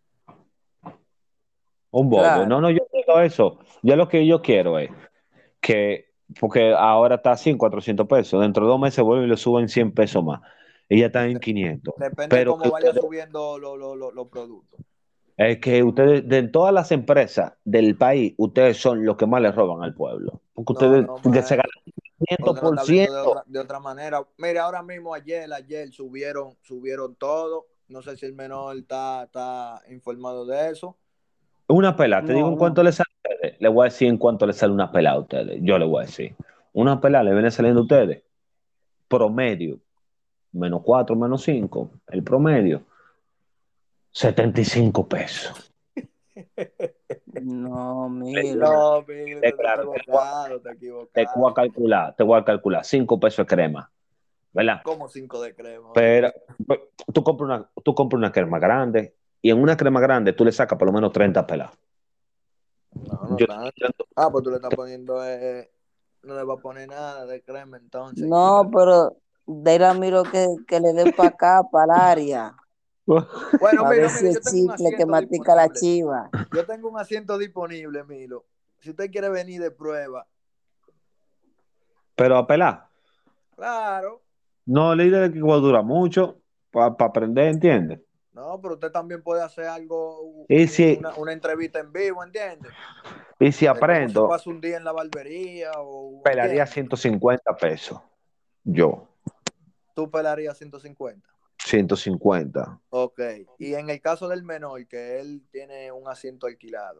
un bobo. No, Claro. no, yo quiero eso. Yo lo que yo quiero es que, porque ahora está así en cuatrocientos pesos, dentro de dos meses vuelven y le suben cien pesos más. Y ya están en quinientos. Depende de Pero que cómo vaya ustedes, subiendo los lo, lo, los productos. es que ustedes, de todas las empresas del país, ustedes son los que más le roban al pueblo. Porque No, ustedes no, que se maestro. ganan quinientos Usted lo por está viendo de ciento otra, de otra manera. Mira, ahora mismo ayer, ayer subieron, subieron todo No sé si el menor está, está informado de eso. Una pela, te digo No, en cuánto no. le sale a ustedes. Le voy a decir en cuánto le sale una pela a ustedes. Yo le voy a decir. Una pela le viene saliendo a ustedes. Promedio. Menos cuatro, menos cinco. El promedio. setenta y cinco pesos. No, Le Milo. No, Miguel, Eh, te estás claro, te voy, equivocado, te a, te voy a equivocado. calcular, te voy a calcular cinco pesos de crema, ¿verdad? Como cinco de crema, oye, Pero Miguel. pues, tú compras una, tú compras una crema grande y en una crema grande tú le sacas por lo menos treinta pelados. No, no Yo, tanto. Ah, pues tú le estás poniendo, eh, no le vas a poner nada de crema entonces. No, pero dile a Milo que, que le dé para acá, para el área, Bueno, para ver mira, si mira, es yo tengo un chicle que asiento mastica la disponible. chiva. Yo tengo un asiento disponible, Milo. Si usted quiere venir de prueba, pero a pelar, claro. no, líder que igual dura mucho para aprender, ¿entiendes? No, pero usted también puede hacer algo, u- Y u- si, una, una entrevista en vivo, ¿entiende? y si De cómo se aprendo, pasa un día en la barbería, o pelaría ¿entiende? ciento cincuenta pesos. Yo, Tú pelarías ciento cincuenta. ciento cincuenta. Ok. Y en el caso del menor, que él tiene un asiento alquilado,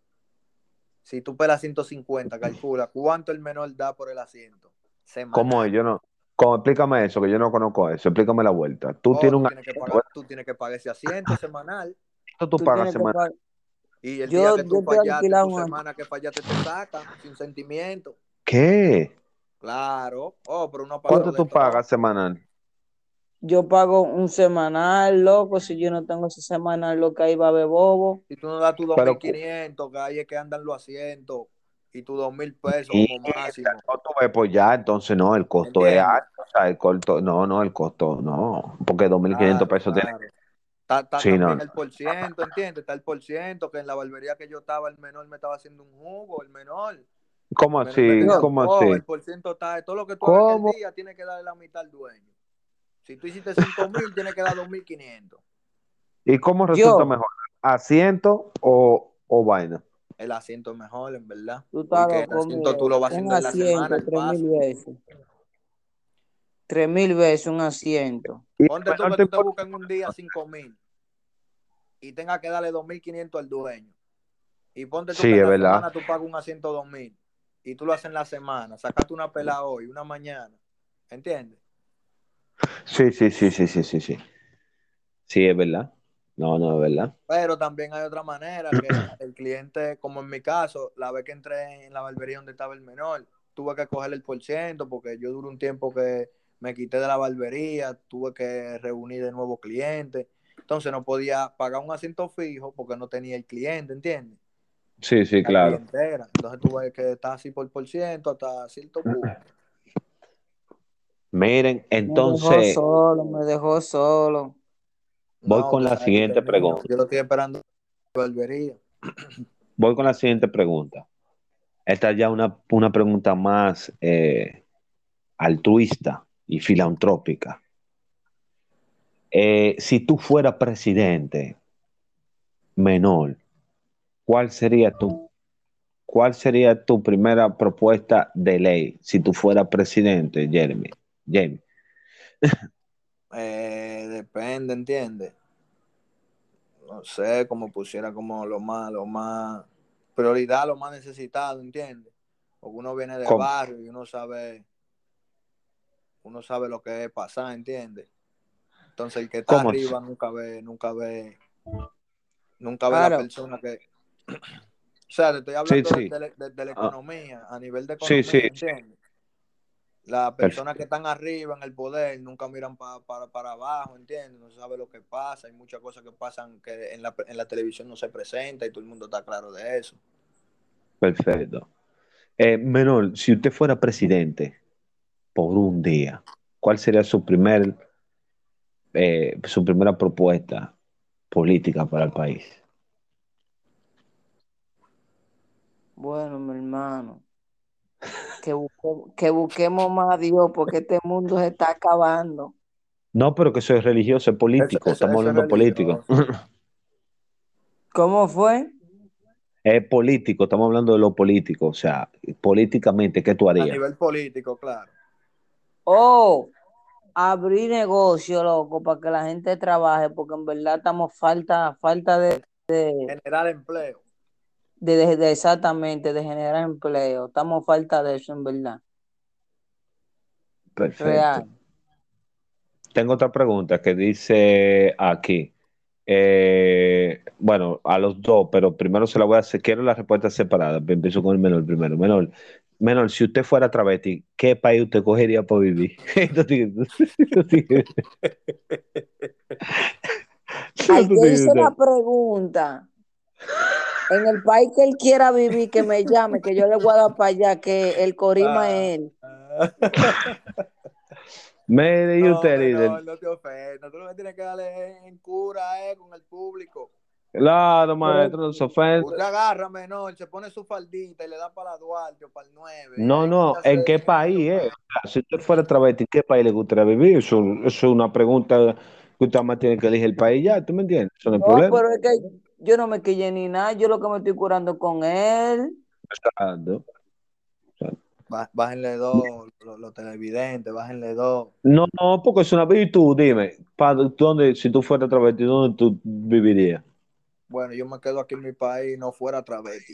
si tú pelas ciento cincuenta, calcula cuánto el menor da por el asiento ¿Cómo es? semanal. Yo no. ¿Cómo? Explícame eso, que yo no conozco eso. Explícame la vuelta. Tú Oh, tienes tú un tienes que asiento, pagar, ¿verdad? tú tienes que pagar ese asiento semanal. ¿Cuánto tú Tú pagas tienes que semana? pagar. Y el día Yo, que tú yo te fallaste, tu alquilado un. semana que fallaste, te sacan sin sentimiento. ¿Qué? Claro. Oh, pero uno ha pagado ¿Cuánto de tú todo. pagas semanal? Yo pago un semanal, loco. Si yo no tengo ese semanal, lo que ahí va a beber bobo. Si tú no das tu dos mil Pero, cu- quinientos, que ahí es que andan los asientos, y tu dos mil pesos y como máximo. no tú ves, pues ya, entonces no, el costo es ¿Entiendes? alto. O sea, el costo, no, no, el costo, no. Porque dos mil quinientos Claro, pesos tiene. claro. Está, está Sí, no. también el por ciento, ¿entiendes? Está el por ciento, que en la barbería que yo estaba, el menor me estaba haciendo un jugo, el menor. ¿Cómo El menor me así? tenía Yo, un ¿Cómo jugo, así? el por ciento está, todo lo que tú hagas en el ¿Cómo? día, tienes que darle la mitad al dueño. Si tú hiciste cinco mil, tienes que dar dos mil quinientos. ¿Y cómo resulta yo, mejor? ¿Asiento o, o vaina? El asiento es mejor, en verdad. tú estás Porque el loco, asiento tú mío. lo vas Un haciendo en la semana, asiento, el tres mil paso. veces. Tres mil veces un asiento. Y el Ponte tú menor que te tú te importa. busques en un día cinco mil y tengas que darle dos mil quinientos al dueño. Y ponte tú Sí, que en es la verdad. semana tú pagas un asiento dos mil y tú lo haces en la semana. Sacaste una pela hoy, una mañana. ¿Entiendes? Sí, sí, sí, sí, sí, sí, sí. Sí, es verdad. No, no, es verdad. Pero también hay otra manera que el cliente, como en mi caso, la vez que entré en la barbería donde estaba el menor, tuve que cogerle el por ciento porque yo duré un tiempo que me quité de la barbería, tuve que reunir de nuevo clientes. Entonces no podía pagar un asiento fijo porque no tenía el cliente, ¿entiendes? Sí, sí, La claro. clientela. Entonces tuve que estar así por por ciento hasta cierto punto. Miren, Me dejó entonces solo, me dejó solo. voy No, con tú la sabes que este siguiente niño, pregunta. yo lo estoy esperando en la barbería. Voy con la siguiente pregunta. Esta es ya una, una pregunta más eh, altruista y filantrópica. Eh, si tú fueras presidente menor, ¿cuál sería tu, cuál sería tu primera propuesta de ley si tú fueras presidente, Jeremy? Jamie. Eh, depende, ¿entiendes? No sé, como pusiera como lo más, lo más, prioridad, lo más necesitado, ¿entiendes? Porque uno viene de ¿Cómo, barrio y uno sabe, uno sabe lo que es pasar, ¿entiendes? Entonces el que está cómo así? arriba nunca ve, nunca ve, nunca ve la Claro, persona que, o sea, te estoy Sí, hablando de, sí. de- de- de la Ah, economía, a nivel de sí, sí, economía, sí. ¿entiendes? Las personas que Perfecto. están arriba en el poder nunca miran pa, para, para abajo, ¿entiendes? No se sabe lo que pasa, hay muchas cosas que pasan que en la, en la televisión no se presenta y todo el mundo está claro de eso. Perfecto. Eh, menor, si usted fuera presidente por un día, ¿cuál sería su primer, eh, su primera propuesta política para el país? bueno, mi hermano, que, busque- que busquemos más a Dios porque este mundo se está acabando. No, pero que soy religioso, es Eso, político. eso, Estamos eso es hablando político. religioso. ¿Cómo fue? Es político, estamos hablando de lo político. O sea, políticamente, ¿qué tú A harías? nivel político, claro. Oh, abrir negocio, loco, para que la gente trabaje, porque en verdad estamos falta, falta de, de, Generar empleo. de, de- de exactamente, de generar empleo. Estamos falta de eso, en verdad. Perfecto. Real. Tengo otra pregunta que dice aquí. eh, bueno, a los dos, pero primero se la voy a hacer. Quiero la respuesta separada. Empiezo con el menor primero. Menor, menor, si usted fuera travesti, ¿qué país usted cogería para vivir? Esto tiene- esto tiene- Ay, esto yo hice tiene- la pregunta. En el país que él quiera vivir, que me llame, que yo le voy a dar para allá, que el corima Ah, es él. ah. Mire, y No, usted, líder. menor, no te ofendas. Tú lo que tienes que darle en cura eh, con el público. Claro, Pero maestro, no se ofende. Usted agarra, menor, se pone su faldita y le da para la Duarte o para el nueve. Y No, ahí no, usted ¿en hace qué dinero, país es? men. O sea, si usted fuera travesti, ¿en qué país le gustaría vivir? Eso, eso es una pregunta que usted más tiene que elegir el país ya, ¿tú me entiendes? Eso no es no, problema. pero es que yo no me quillé ni nada, yo lo que me estoy curando con él. Exacto. Bá- Bájenle dos, los, los televidentes, bájenle dos. No, no, porque es una virtud, dime, ¿para dónde, si tú fueras travesti, dónde tú vivirías? Bueno, yo me quedo aquí en mi país, no fuera travesti.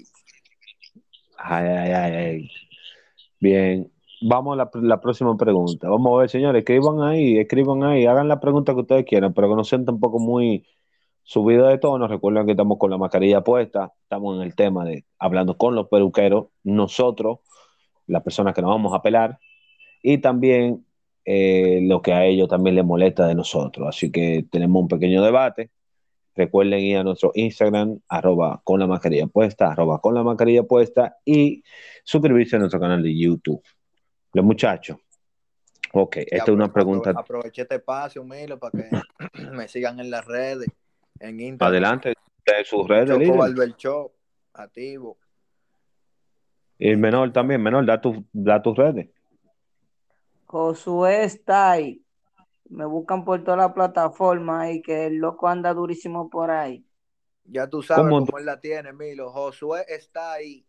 Ay, ay, ay, ay. Bien, vamos a la, la próxima pregunta. Vamos a ver, señores, escriban ahí, escriban ahí, hagan la pregunta que ustedes quieran, pero que no sean tampoco muy subidas de tono. Recuerden que estamos con la mascarilla puesta, estamos en el tema de hablando con los peluqueros, nosotros, las personas que nos vamos a pelar, y también eh, lo que a ellos también les molesta de nosotros. Así que tenemos un pequeño debate. Recuerden ir a nuestro Instagram, arroba con la mascarilla puesta, arroba con la mascarilla puesta, y suscribirse a nuestro canal de YouTube. Los muchachos, ok, Y esta es apro- una apro- pregunta. aproveché este espacio, Milo, para que me sigan en las redes, en Instagram. Adelante, de sus El redes, Choco líder. Barber Show, activo. Y el menor también, menor, da, tu, da tus redes. Josué está ahí. Me buscan por toda la plataforma ahí, que el loco anda durísimo por ahí. Ya tú sabes ¿Cómo? cómo él la tiene, Milo. Josué está ahí.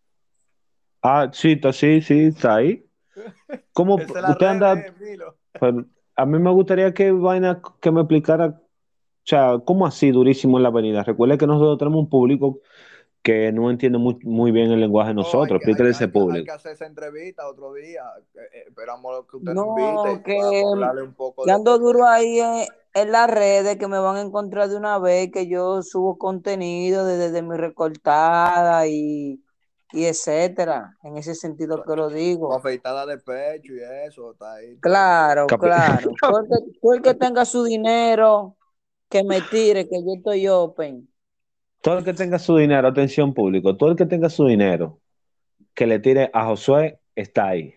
Ah, sí, está, sí, sí, está ahí. ¿Cómo Esa es la usted red, anda? eh, Milo. Pues, a mí me gustaría que vaina que me explicara, o sea, ¿cómo así durísimo en la avenida? Recuerde que nosotros tenemos un público que no entiende muy, muy bien el lenguaje de Oh, hay nosotros. que, hay, Explíquele a que, ese hay, que, hay que público. hacer esa entrevista otro día. Eh, eh, esperamos que usted nos No, invite que, para hablarle un poco que de, ando de, duro de- ahí en, en las redes, que me van a encontrar de una vez, que yo subo contenido desde, desde mi recortada y, y etcétera. En ese sentido que lo su digo. afeitada de pecho y eso. Está ahí, está ahí. Claro, Capi- claro. Todo el que, todo el que tenga su dinero, que me tire, que yo estoy open. Todo el que tenga su dinero, atención público, todo el que tenga su dinero, que le tire a Josué, está ahí.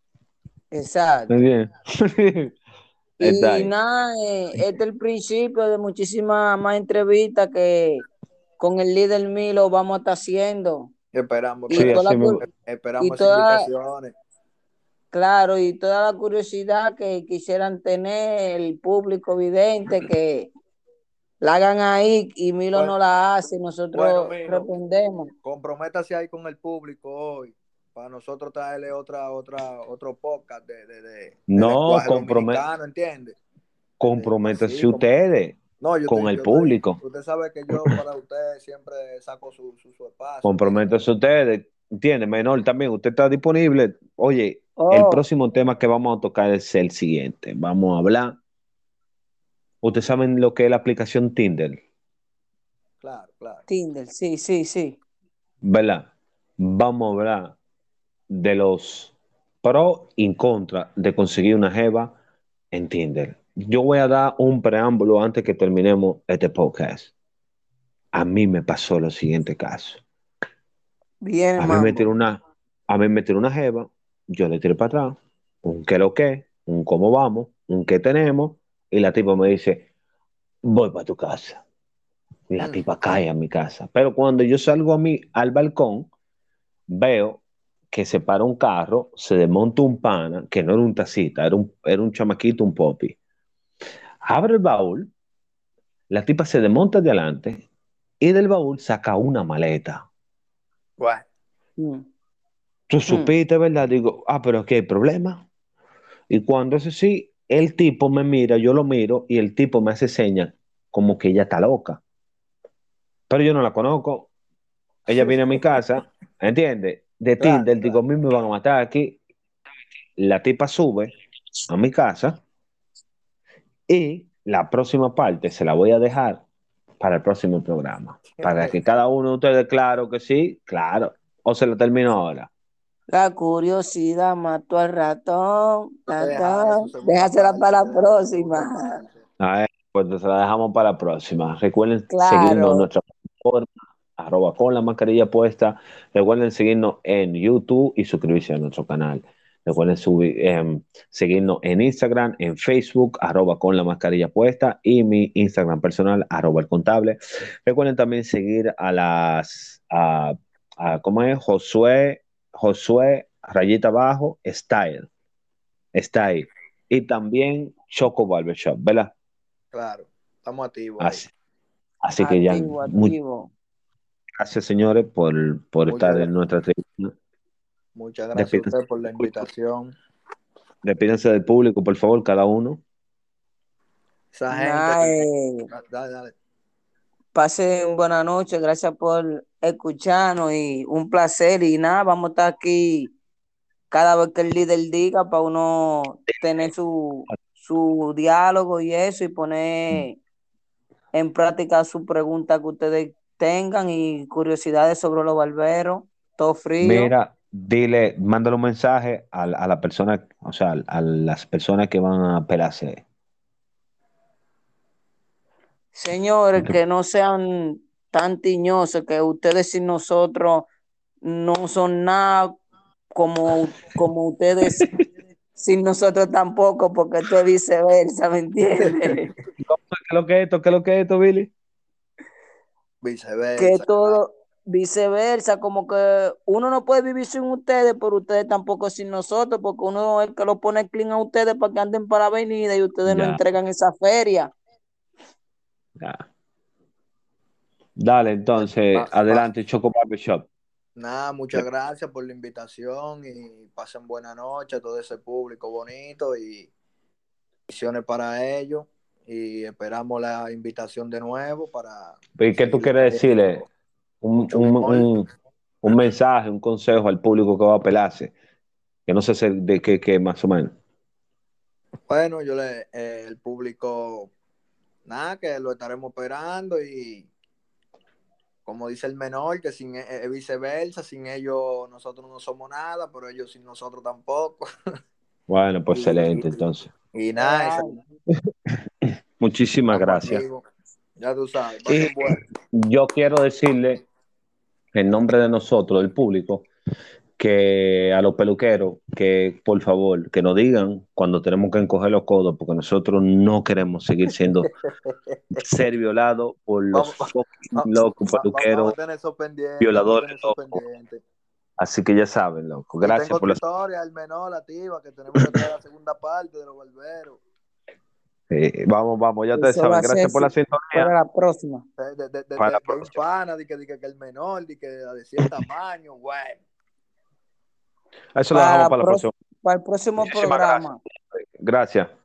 ¿Me Exacto. entiendes? Está Y ahí. nada, eh, este es el principio de muchísimas más entrevistas que con el líder Milo vamos a estar haciendo. Esperamos, Y Sí, esperamos, toda así la, mismo. cu- y esperamos esas toda, invitaciones. claro, y toda la curiosidad que quisieran tener el público vidente, que la hagan ahí y Milo Bueno, no la hace, y bueno, nosotros Milo, respondemos. comprométase ahí con el público hoy para nosotros traerle otra, otra, otro podcast de, de, de, de No, lenguaje comprome- dominicano, ¿entiendes? De- comprométanse así como ustedes no, yo con estoy, el yo estoy, público. usted sabe que yo para usted siempre saco su, su, su espacio, ¿entiende? Comprométanse ustedes. ¿Entiendes? Menor, también usted está disponible. Oye, el Oh, próximo tema que vamos a tocar es el siguiente. Vamos a hablar. Ustedes saben lo que es la aplicación Tinder, Claro, claro. Tinder, sí, sí, sí. ¿verdad? Vamos a hablar de los pros y contras de conseguir una jeva en Tinder. Yo voy a dar un preámbulo antes que terminemos este podcast. A mí me pasó lo siguiente caso. Viene A mí me tiró mambo. una, a mí me tiró una jeva, yo le tiré para atrás, un qué lo que, un cómo vamos, un qué tenemos, y la tipa me dice, voy para tu casa. La Mm. tipa cae a mi casa. Pero cuando yo salgo a mí al balcón, veo que se para un carro, se desmonta un pana, que no era un tacita, era un, era un chamaquito, un popi. Abre el baúl, la tipa se desmonta de adelante y del baúl saca una maleta. Bueno, Mm, Tú mm. supiste, ¿verdad? Digo, ah, pero ¿qué hay problema? Y cuando es así, el tipo me mira, yo lo miro y el tipo me hace señas como que ella está loca. Pero yo no la conozco. Ella viene a mi casa, ¿entiendes? De Claro, Tinder, digo, a claro. mí me van a matar aquí. La tipa sube a mi casa y la próxima parte se la voy a dejar para el próximo programa. Para que cada uno de ustedes, claro que sí, claro. O se la termino ahora. La curiosidad mató al ratón. Hay Ta, que dejarle ta. su segunda Déjasela parte, hay para que la dejarle su segunda próxima. parte. A ver, pues se la dejamos para la próxima. Recuerden seguirnos en Claro. nuestra plataforma, arroba con la mascarilla puesta. Recuerden seguirnos en YouTube y suscribirse a nuestro canal. Recuerden subir, eh, seguirnos en Instagram, en Facebook, arroba con la mascarilla puesta y mi Instagram personal, arroba el contable. Recuerden también seguir a las, a, a- ¿cómo es? Josué, Josué, rayita abajo, Style, Style. Y también Choco Barbershop, ¿verdad? Claro, estamos activos ahí. Así, así que ya, Activo, muchas activo. gracias, señores, por, por Muchas, estar en gra- nuestra tribuna. muchas gracias a Despídense usted por del la público, invitación. despídense del público, por favor, cada uno. Esa gente Nah, que... eh, Dale, dale. pasen buena noche, gracias por escucharnos y un placer. Y nada, vamos a estar aquí cada vez que el líder diga para uno tener su, su diálogo y eso y poner en práctica su pregunta que ustedes tengan y curiosidades sobre los barberos, todo frío. Mira, dile, mándale un mensaje a, a la persona, o sea, a las personas que van a pelarse. Señores, que no sean tan tiñosos, que ustedes sin nosotros no son nada como, como ustedes sin nosotros tampoco, porque esto es viceversa, ¿me entiendes? ¿Qué es lo que es esto? ¿Qué es lo que es esto, Billy? Que Viceversa, claro. todo viceversa, como que uno no puede vivir sin ustedes, pero ustedes tampoco sin nosotros, porque uno es el que lo pone clean a ustedes para que anden para la avenida y ustedes no Ya, entregan esa feria. ya. Dale, Eh, entonces, va- va- adelante, Choco Barbershop. Nada, muchas gracias por la invitación y pasen buena noche a todo ese público bonito y bendiciones para ellos. Y esperamos la invitación de nuevo para ¿Y qué tú seguir quieres decirle? trayendo Un, mucho un, mejor. un, un mensaje, un consejo al público que va a pelarse, que no sé si- de qué, qué más o menos. Bueno, yo le, eh, el público, nada, que lo estaremos esperando y como dice el menor, que sin eh, viceversa, sin ellos nosotros no somos nada, pero ellos sin nosotros tampoco. Bueno, pues Y, excelente, entonces. y nada, esa- Real. Muchísimas estamos gracias. activos. Ya tú sabes, Y pasen bueno. yo quiero decirle, en nombre de nosotros, del público, que a los peluqueros, que por favor, que nos digan cuando tenemos que encoger los codos, porque nosotros no queremos seguir siendo ser violados por los Vamos, fucking va- locos va- va- vamos peluqueros, a tener eso pendiente, vamos a violadores tener eso locos. pendiente. Así que ya saben, loco. Y Gracias tengo por otra la... historia, el menor, la tiba, que tenemos que traer la segunda parte de los barberos. Eh, vamos, vamos, ya ustedes Eso va saben. a ser Gracias por la si- para sintonía. la próxima. De, de, de, de, Para la de un próxima. pana, de que, de que, que el menor, de que de cien tamaño, bueno. Eso lo Para, dejamos la para la pro- próxima. para el próximo Muchísimas gracias. programa. Gracias.